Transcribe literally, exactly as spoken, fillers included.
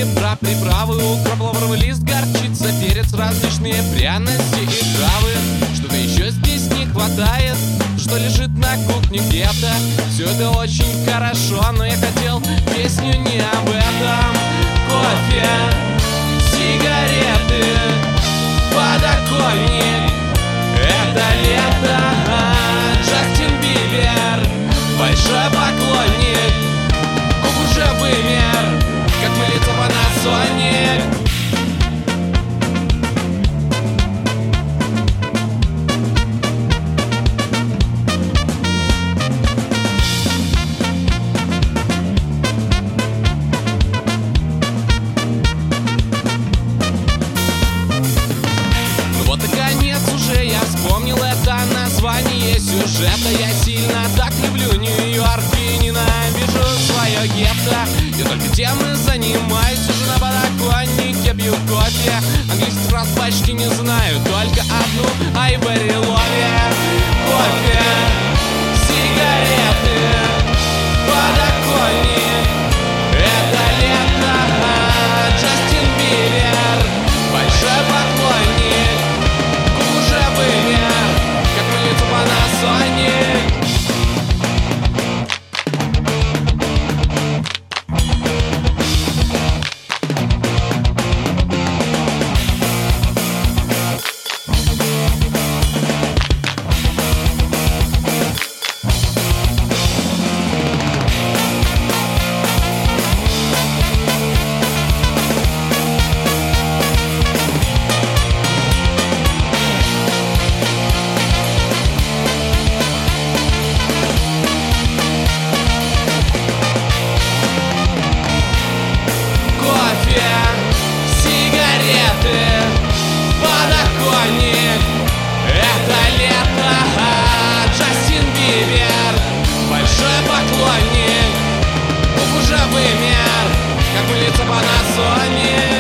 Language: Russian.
про приправы, укроп, лавровый лист, горчица, перец, различные пряности и травы. Что-то еще здесь не хватает, что лежит на кухне где-то. Все это очень хорошо, но я хотел песню не об этом. Кофе, сигареты, подоконник, это лето. Джастин Бибер, большой поклонник, Кук уже вымер, как мылится Panasonic. Ну вот наконец уже я вспомнил это название сюжета. Я сильно так люблю Нью-Йорк и ненавижу свое гетто. Я только тем и занимаюсь, уже на подоконнике пью кофе. Английских фраз почти не знаю, только одну Айвори Ловер. Кофе, сигареты, подоконник, это лето. Джастин Бибер, большой поклонник, Кук уже вымер, как мылится Panasonic. Подоконник, это лето. Джастин Бибер, большой поклонник, Кук уже вымер, как мылится Panasonic.